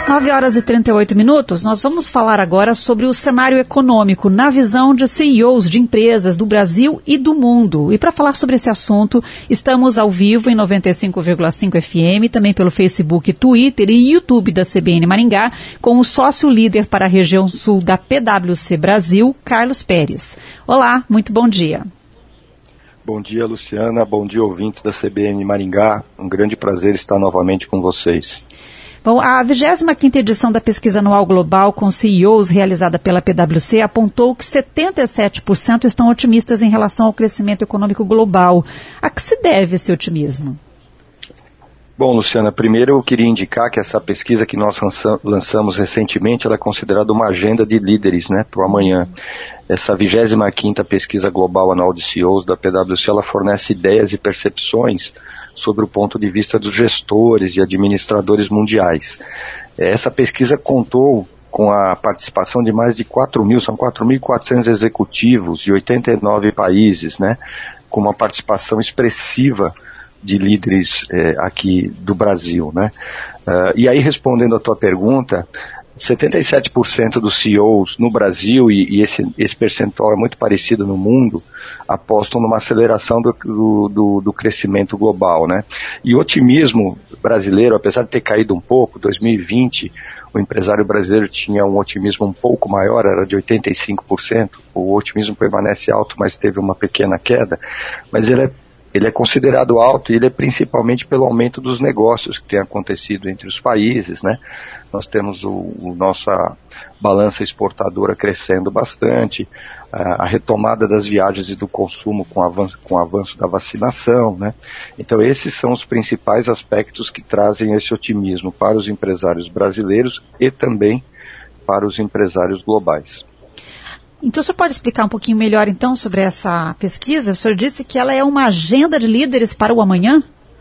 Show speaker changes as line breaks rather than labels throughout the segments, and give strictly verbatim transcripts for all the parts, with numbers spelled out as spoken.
nove horas e trinta e oito minutos, nós vamos falar agora sobre o cenário econômico na visão de C E Os de empresas do Brasil e do mundo. E para falar sobre esse assunto, estamos ao vivo em noventa e cinco vírgula cinco F M, também pelo Facebook, Twitter e YouTube da C B N Maringá, com o sócio líder para a região sul da P W C Brasil, Carlos Pérez. Olá, muito bom dia.
Bom dia, Luciana. Bom dia, ouvintes da C B N Maringá. Um grande prazer estar novamente com vocês.
Bom, a vigésima quinta edição da Pesquisa Anual Global com C E Os, realizada pela P W C, apontou que setenta e sete por cento estão otimistas em relação ao crescimento econômico global. A que se deve esse otimismo?
Bom, Luciana, primeiro eu queria indicar que essa pesquisa que nós lançamos recentemente, ela é considerada uma agenda de líderes, né, para o amanhã. Essa vigésima quinta Pesquisa Global Anual de C E Os da P W C, ela fornece ideias e percepções sobre o ponto de vista dos gestores e administradores mundiais. Essa pesquisa contou com a participação de mais de quatro mil, são quatro mil e quatrocentos executivos de oitenta e nove países, né, com uma participação expressiva de líderes eh, aqui do Brasil, né. Uh, e aí, respondendo a tua pergunta, setenta e sete por cento dos C E Os no Brasil, e, e esse, esse percentual é muito parecido no mundo, apostam numa aceleração do, do, do crescimento global, né? E o otimismo brasileiro, apesar de ter caído um pouco, dois mil e vinte, o empresário brasileiro tinha um otimismo um pouco maior, era de oitenta e cinco por cento, o otimismo permanece alto, mas teve uma pequena queda, mas ele é Ele é considerado alto e ele é principalmente pelo aumento dos negócios que tem acontecido entre os países, né? Nós temos o, o nossa balança exportadora crescendo bastante, a, a retomada das viagens e do consumo com, avanço, com o avanço da vacinação, né? Então esses são os principais aspectos que trazem esse otimismo para os empresários brasileiros e também para os empresários globais.
Então, o senhor pode explicar um pouquinho melhor, então, sobre essa pesquisa? O senhor disse que ela é uma agenda de líderes para o amanhã?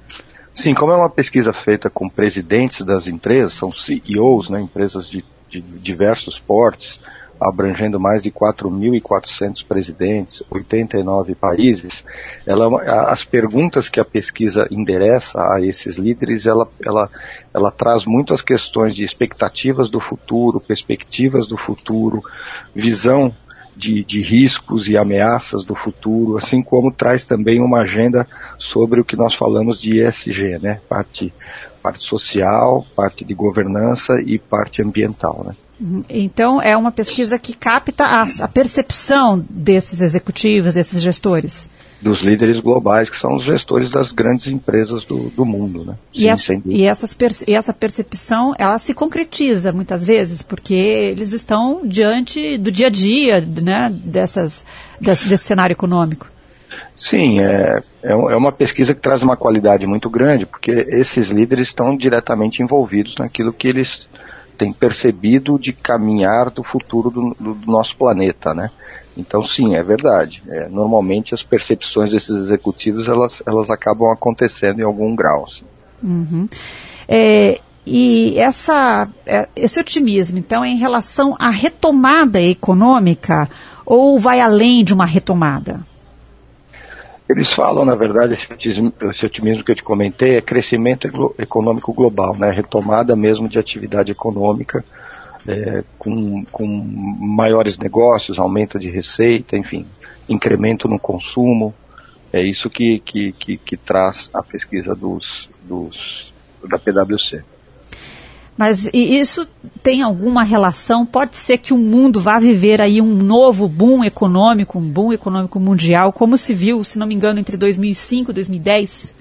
Sim, como é uma pesquisa feita com presidentes das empresas, são C E Os, né, empresas de, de diversos portes, abrangendo mais de quatro mil e quatrocentos presidentes, oitenta e nove países, ela, as perguntas que a pesquisa endereça a esses líderes, ela, ela, ela traz muito as questões de expectativas do futuro, perspectivas do futuro, visão De, de riscos e ameaças do futuro, assim como traz também uma agenda sobre o que nós falamos de E S G, né? Parte, parte social, parte de governança e parte ambiental, né?
Então, é uma pesquisa que capta a, a percepção desses executivos, desses gestores.
Dos líderes globais, que são os gestores das grandes empresas do, do mundo, né?
Sim, e, essa, e, essas perce, e essa percepção, ela se concretiza muitas vezes, porque eles estão diante do dia a dia, né, dessas, desse, desse cenário econômico.
Sim, é, é uma pesquisa que traz uma qualidade muito grande, porque esses líderes estão diretamente envolvidos naquilo que eles têm percebido de caminhar do futuro do, do, do nosso planeta, né? Então, sim, é verdade. É, normalmente as percepções desses executivos, elas, elas acabam acontecendo em algum grau. Assim.
Uhum. É, e essa, esse otimismo, então, é em relação à retomada econômica ou vai além de uma retomada?
Eles falam, na verdade, esse otimismo, esse otimismo que eu te comentei é crescimento econômico global, né? Retomada mesmo de atividade econômica, É, com, com maiores negócios, aumento de receita, enfim, incremento no consumo. É isso que, que, que, que traz a pesquisa dos, dos, da P W C.
Mas e isso tem alguma relação? Pode ser que o mundo vá viver aí um novo boom econômico, um boom econômico mundial, como se viu, se não me engano, entre dois mil e cinco e dois mil e dez?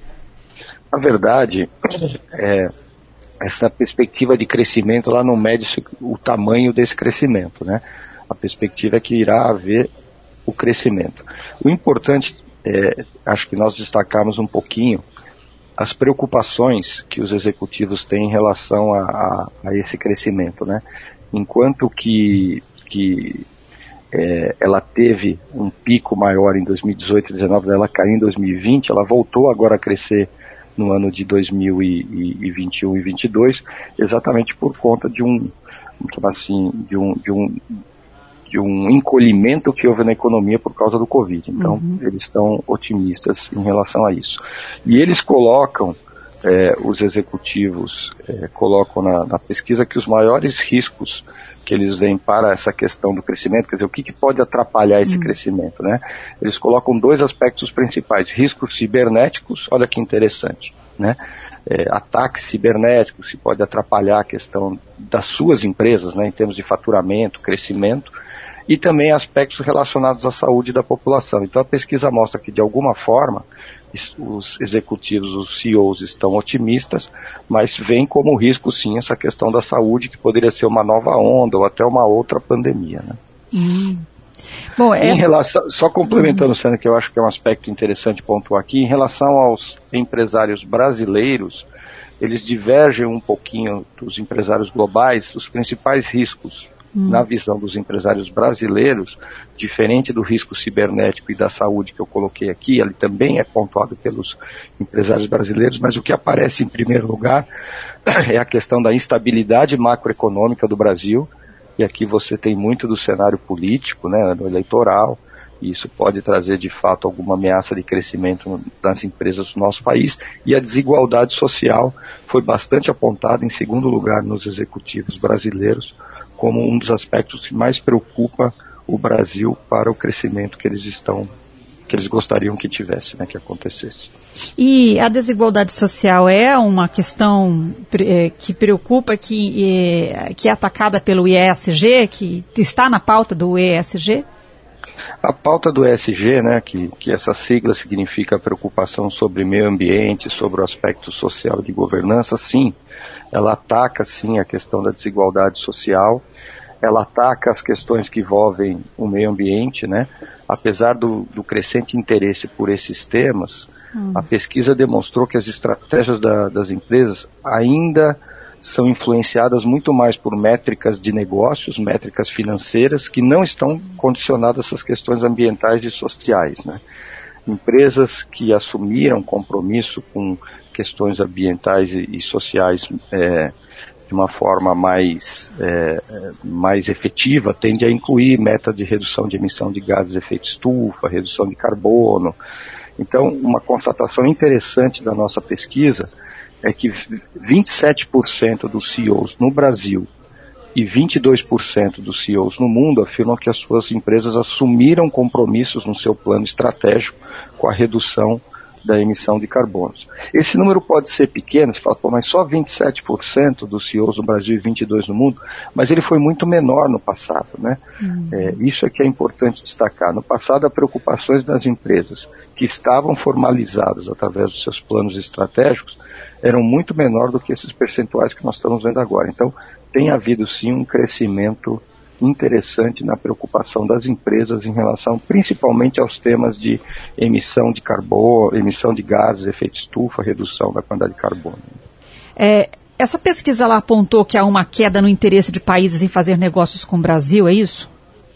Na verdade, é... essa perspectiva de crescimento lá não mede o tamanho desse crescimento, né? A perspectiva é que irá haver o crescimento. O importante, é, acho que nós destacamos um pouquinho as preocupações que os executivos têm em relação a, a, a esse crescimento, né? Enquanto que, que é, ela teve um pico maior em dois mil e dezoito e dois mil e dezenove, ela caiu em dois mil e vinte, ela voltou agora a crescer no ano de dois mil e vinte e um e vinte e dois, exatamente por conta de um, vamos chamar assim, de um, de um, de um encolhimento que houve na economia por causa do Covid. Então, uhum. eles estão otimistas em relação a isso. E eles colocam é, os executivos é, colocam na, na pesquisa que os maiores riscos que eles veem para essa questão do crescimento, quer dizer, o que, que pode atrapalhar esse hum. crescimento, né? Eles colocam dois aspectos principais: riscos cibernéticos, olha que interessante, né? É, ataques cibernéticos, se pode atrapalhar a questão das suas empresas, né, em termos de faturamento, crescimento, e também aspectos relacionados à saúde da população. Então a pesquisa mostra que, de alguma forma, os executivos, os C E Os estão otimistas, mas veem como risco, sim, essa questão da saúde, que poderia ser uma nova onda ou até uma outra pandemia, né?
Hum. Bom, essa...
em relação, só complementando, uhum. Sandra, que eu acho que é um aspecto interessante pontuar aqui, em relação aos empresários brasileiros, eles divergem um pouquinho dos empresários globais. Os principais riscos, uhum. na visão dos empresários brasileiros, diferente do risco cibernético e da saúde que eu coloquei aqui, ele também é pontuado pelos empresários brasileiros, mas o que aparece em primeiro lugar é a questão da instabilidade macroeconômica do Brasil. E aqui você tem muito do cenário político, né, no eleitoral, e isso pode trazer de fato alguma ameaça de crescimento das empresas do nosso país. E a desigualdade social foi bastante apontada em segundo lugar nos executivos brasileiros como um dos aspectos que mais preocupa o Brasil para o crescimento que eles estão, que eles gostariam que tivesse, né, que acontecesse.
E a desigualdade social é uma questão é, que preocupa, que é, que é atacada pelo E S G, que está na pauta do E S G?
A pauta do E S G, né, que, que essa sigla significa preocupação sobre meio ambiente, sobre o aspecto social de governança, sim, ela ataca sim a questão da desigualdade social, ela ataca as questões que envolvem o meio ambiente, né? Apesar do, do crescente interesse por esses temas, hum. a pesquisa demonstrou que as estratégias da, das empresas ainda são influenciadas muito mais por métricas de negócios, métricas financeiras, que não estão condicionadas a essas questões ambientais e sociais, né? Empresas que assumiram compromisso com questões ambientais e, e sociais é, de uma forma mais, é, mais efetiva, tende a incluir meta de redução de emissão de gases de efeito estufa, redução de carbono. Então, uma constatação interessante da nossa pesquisa é que vinte e sete por cento dos C E Os no Brasil e vinte e dois por cento dos C E Os no mundo afirmam que as suas empresas assumiram compromissos no seu plano estratégico com a redução da emissão de carbonos. Esse número pode ser pequeno, você fala, pô, mas só vinte e sete por cento dos C E Os no Brasil e vinte e dois por cento no mundo, mas ele foi muito menor no passado, né? Uhum. É, isso é que é importante destacar. No passado, as preocupações das empresas que estavam formalizadas através dos seus planos estratégicos eram muito menor do que esses percentuais que nós estamos vendo agora. Então, tem havido sim um crescimento interessante na preocupação das empresas em relação principalmente aos temas de emissão de carbono, emissão de gases, efeito estufa, redução da quantidade de carbono.
É, essa pesquisa ela apontou que há uma queda no interesse de países em fazer negócios com o Brasil, é isso?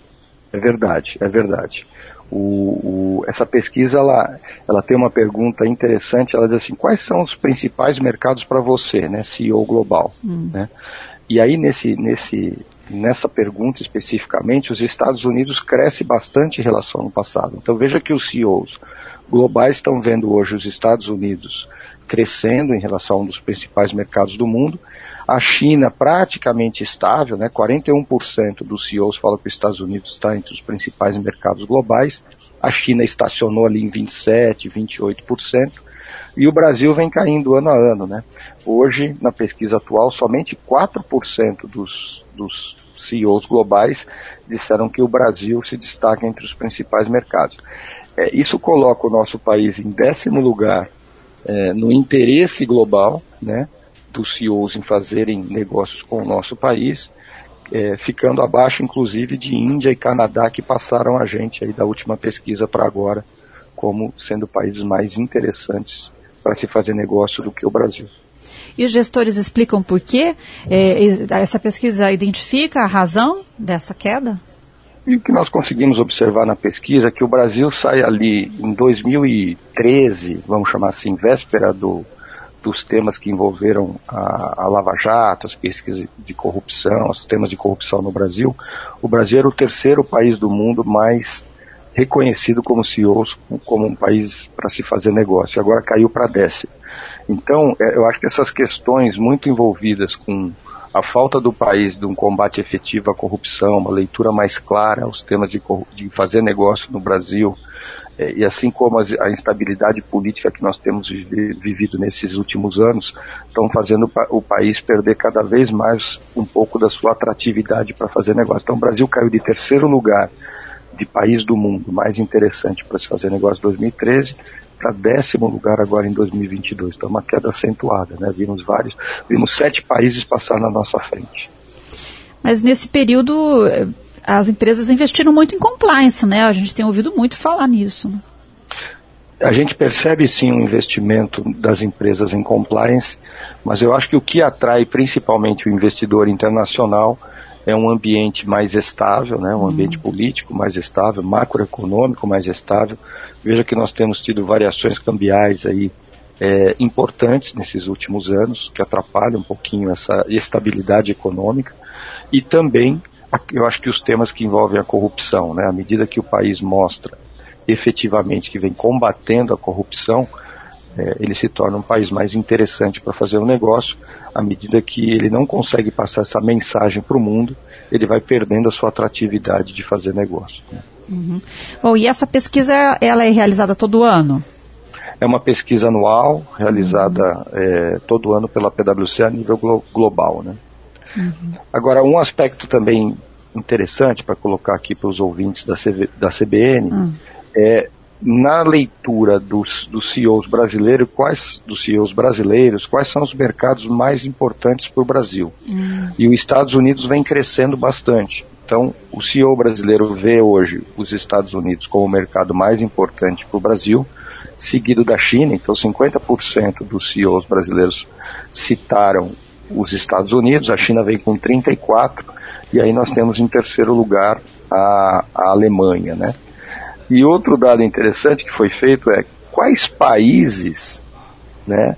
É verdade, é verdade. O, o, essa pesquisa ela, ela tem uma pergunta interessante, ela diz assim, quais são os principais mercados para você, né, C E O global, hum. né? E aí nesse, nesse, nessa pergunta especificamente, os Estados Unidos crescem bastante em relação ao ano passado. Então veja que os C E Os globais estão vendo hoje os Estados Unidos crescendo em relação a um dos principais mercados do mundo. A China praticamente estável, né? quarenta e um por cento dos C E Os falam que os Estados Unidos está entre os principais mercados globais. A China estacionou ali em vinte e sete por cento, vinte e oito por cento. E o Brasil vem caindo ano a ano, né? Hoje, na pesquisa atual, somente quatro por cento dos, dos C E Os globais disseram que o Brasil se destaca entre os principais mercados. É, isso coloca o nosso país em décimo lugar é, no interesse global, né, dos C E Os em fazerem negócios com o nosso país, é, ficando abaixo, inclusive, de Índia e Canadá, que passaram a gente aí da última pesquisa para agora, como sendo países mais interessantes para se fazer negócio do que o Brasil.
E os gestores explicam por quê? É, essa pesquisa identifica a razão dessa queda?
E o que nós conseguimos observar na pesquisa é que o Brasil sai ali em dois mil e treze, vamos chamar assim, véspera do, dos temas que envolveram a, a Lava Jato, as pesquisas de corrupção, os temas de corrupção no Brasil. O Brasil era o terceiro país do mundo mais reconhecido como C E Os, como um país para se fazer negócio. Agora caiu para décimo. Então, eu acho que essas questões muito envolvidas com a falta do país de um combate efetivo à corrupção, uma leitura mais clara aos temas de, de fazer negócio no Brasil, é, e assim como a, a instabilidade política que nós temos vive, vivido nesses últimos anos, estão fazendo o, o país perder cada vez mais um pouco da sua atratividade para fazer negócio. Então o Brasil caiu de terceiro lugar de país do mundo mais interessante para se fazer negócio em dois mil e treze, para décimo lugar agora em dois mil e vinte e dois. Então uma queda acentuada, né? Vimos vários, vimos sete países passar na nossa frente.
Mas nesse período as empresas investiram muito em compliance, né? A gente tem ouvido muito falar nisso, né?
A gente percebe sim um investimento das empresas em compliance, mas eu acho que o que atrai principalmente o investidor internacional é um ambiente mais estável, né? Um ambiente hum. político mais estável, macroeconômico mais estável. Veja que nós temos tido variações cambiais aí é, importantes nesses últimos anos, que atrapalham um pouquinho essa estabilidade econômica. E também, eu acho que os temas que envolvem a corrupção, né? À medida que o país mostra efetivamente que vem combatendo a corrupção, é, ele se torna um país mais interessante para fazer um negócio. À medida que ele não consegue passar essa mensagem para o mundo, ele vai perdendo a sua atratividade de fazer negócio. Né?
Uhum. Bom, e essa pesquisa, ela é realizada todo ano?
É uma pesquisa anual, realizada uhum. é, todo ano pela P W C a nível glo- global. Né? Uhum. Agora, um aspecto também interessante para colocar aqui para os ouvintes da, C V, da C B N uhum. é, na leitura dos, dos C E Os brasileiros, quais dos C E Os brasileiros, quais são os mercados mais importantes para o Brasil. Uhum. E os Estados Unidos vem crescendo bastante. Então, o C E O brasileiro vê hoje os Estados Unidos como o mercado mais importante para o Brasil, seguido da China. Então, cinquenta por cento dos C E Os brasileiros citaram os Estados Unidos, a China vem com trinta e quatro por cento, e aí nós temos em terceiro lugar a, a Alemanha, né? E outro dado interessante que foi feito é quais países, né,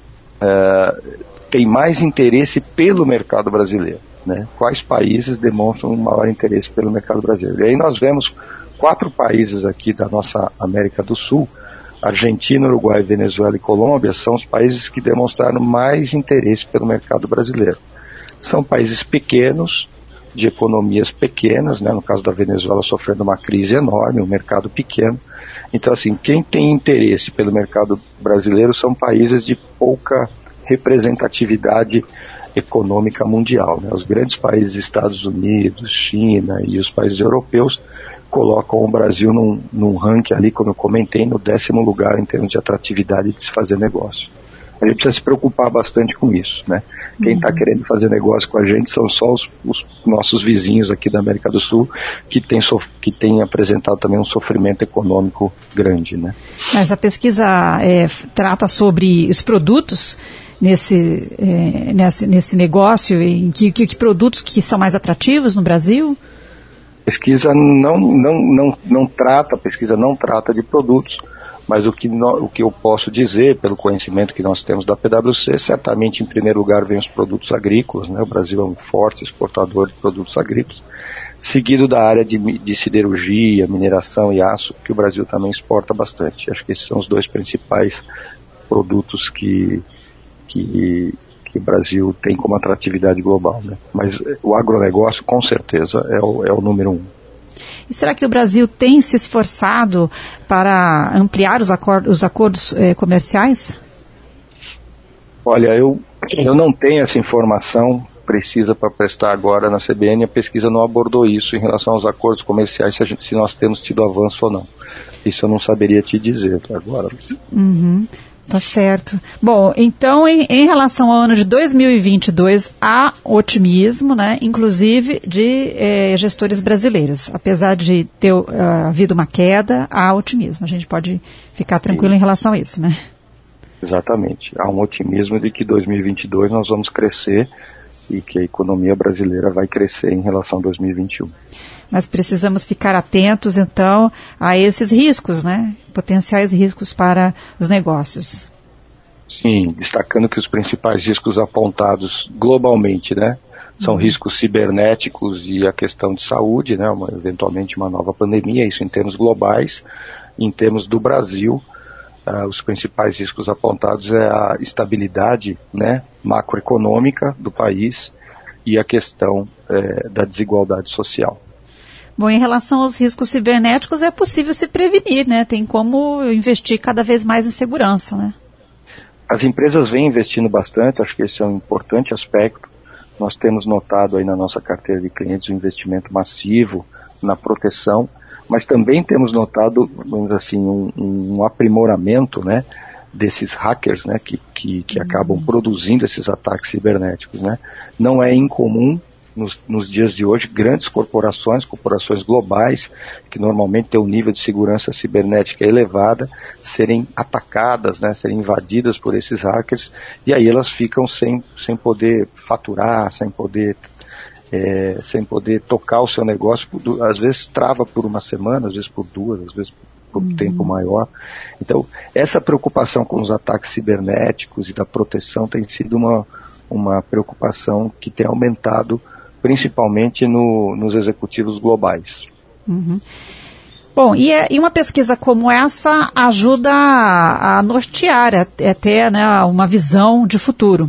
uh, têm mais interesse pelo mercado brasileiro, né? Quais países demonstram um maior interesse pelo mercado brasileiro. E aí nós vemos quatro países aqui da nossa América do Sul, Argentina, Uruguai, Venezuela e Colômbia, são os países que demonstraram mais interesse pelo mercado brasileiro. São países pequenos, de economias pequenas, né? No caso da Venezuela sofrendo uma crise enorme, um mercado pequeno. Então, assim, quem tem interesse pelo mercado brasileiro são países de pouca representatividade econômica mundial, né? Os grandes países, Estados Unidos, China e os países europeus, colocam o Brasil num, num ranking ali, como eu comentei, no décimo lugar em termos de atratividade de se fazer negócio. A gente precisa se preocupar bastante com isso, né? Quem está uhum. querendo fazer negócio com a gente são só os, os nossos vizinhos aqui da América do Sul, que tem, sof- que tem apresentado também um sofrimento econômico grande, né?
Mas a pesquisa é, trata sobre os produtos nesse, é, nesse, nesse negócio, em que, que, que produtos que são mais atrativos no Brasil?
Pesquisa não, não, não, não trata, a pesquisa não trata de produtos, mas o que, no, o que eu posso dizer, pelo conhecimento que nós temos da P W C, certamente em primeiro lugar vem os produtos agrícolas, né? O Brasil é um forte exportador de produtos agrícolas, seguido da área de, de siderurgia, mineração e aço, que o Brasil também exporta bastante. Acho que esses são os dois principais produtos que, que, que o Brasil tem como atratividade global, né? Mas o agronegócio, com certeza, é o, é o número um.
E será que o Brasil tem se esforçado para ampliar os acordos, os acordos eh, comerciais?
Olha, eu, eu não tenho essa informação precisa para prestar agora na C B N. A pesquisa não abordou isso em relação aos acordos comerciais, se, a gente, se nós temos tido avanço ou não. Isso eu não saberia te dizer agora.
Uhum. Tá certo. Bom, então em, em relação ao ano de dois mil e vinte e dois, há otimismo, né, inclusive de eh, gestores brasileiros. Apesar de ter uh, havido uma queda, há otimismo. A gente pode ficar tranquilo Sim. em relação a isso, né?
Exatamente. Há um otimismo de que dois mil e vinte e dois nós vamos crescer e que a economia brasileira vai crescer em relação a dois mil e vinte e um.
Mas precisamos ficar atentos, então, a esses riscos, né? Potenciais riscos para os negócios.
Sim, destacando que os principais riscos apontados globalmente, né? São uhum. riscos cibernéticos e a questão de saúde, né? Uma, eventualmente uma nova pandemia, isso em termos globais. Em termos do Brasil, uh, os principais riscos apontados é a estabilidade, né, macroeconômica do país e a questão uh, da desigualdade social.
Bom, em relação aos riscos cibernéticos, é possível se prevenir, né? Tem como investir cada vez mais em segurança, né?
As empresas vêm investindo bastante, acho que esse é um importante aspecto. Nós temos notado aí na nossa carteira de clientes um investimento massivo na proteção, mas também temos notado, vamos dizer assim, um, um aprimoramento, né, desses hackers, né, que, que, que acabam produzindo esses ataques cibernéticos, né. Não é incomum Nos, nos dias de hoje, grandes corporações, corporações globais, que normalmente têm um nível de segurança cibernética elevada, serem atacadas, né, serem invadidas por esses hackers, e aí elas ficam sem, sem poder faturar, sem poder, é, sem poder tocar o seu negócio, às vezes trava por uma semana, às vezes por duas, às vezes por um uhum. tempo maior. Então, essa preocupação com os ataques cibernéticos e da proteção tem sido uma, uma preocupação que tem aumentado principalmente no, nos executivos globais.
Uhum. Bom, e, e uma pesquisa como essa ajuda a, a nortear até, né, uma visão de futuro?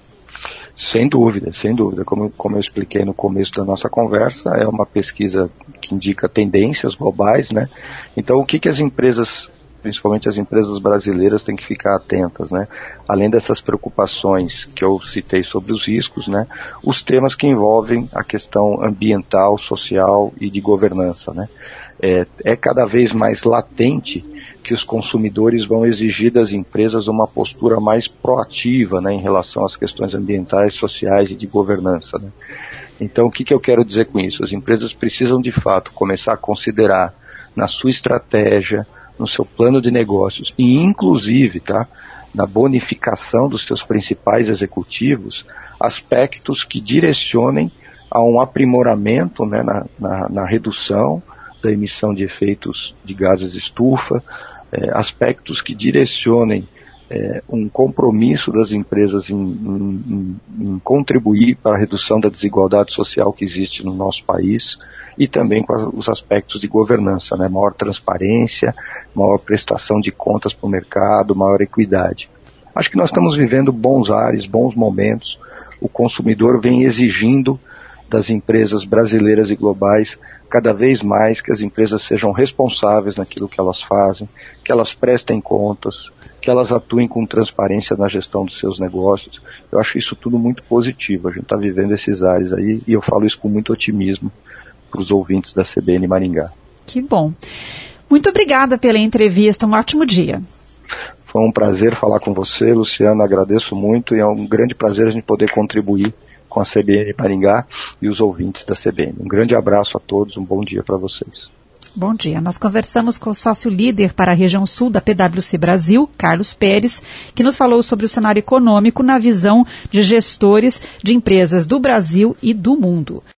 Sem dúvida, sem dúvida. Como, como eu expliquei no começo da nossa conversa, é uma pesquisa que indica tendências globais, né? Então, o que, que as empresas, principalmente as empresas brasileiras, têm que ficar atentas, né? Além dessas preocupações que eu citei sobre os riscos, né? Os temas que envolvem a questão ambiental, social e de governança, né? É, é cada vez mais latente que os consumidores vão exigir das empresas uma postura mais proativa, né, em relação às questões ambientais, sociais e de governança, né? Então, o que, que eu quero dizer com isso? As empresas precisam, de fato, começar a considerar na sua estratégia, no seu plano de negócios e, inclusive, tá, na bonificação dos seus principais executivos, aspectos que direcionem a um aprimoramento, né, na, na, na redução da emissão de efeitos de gases estufa, é, aspectos que direcionem é, um compromisso das empresas em, em, em contribuir para a redução da desigualdade social que existe no nosso país e também com os aspectos de governança, né, maior transparência, maior prestação de contas para o mercado, maior equidade. Acho que nós estamos vivendo bons ares, bons momentos. O consumidor vem exigindo das empresas brasileiras e globais cada vez mais que as empresas sejam responsáveis naquilo que elas fazem, que elas prestem contas, que elas atuem com transparência na gestão dos seus negócios. Eu acho isso tudo muito positivo. A gente está vivendo esses ares aí e eu falo isso com muito otimismo para os ouvintes da C B N Maringá.
Que bom. Muito obrigada pela entrevista. Um ótimo dia.
Foi um prazer falar com você, Luciana. Agradeço muito e é um grande prazer a gente poder contribuir com a C B N Maringá e os ouvintes da C B N. Um grande abraço a todos, um bom dia para vocês.
Bom dia. Nós conversamos com o sócio líder para a região sul da P W C Brasil, Carlos Pérez, que nos falou sobre o cenário econômico na visão de gestores de empresas do Brasil e do mundo.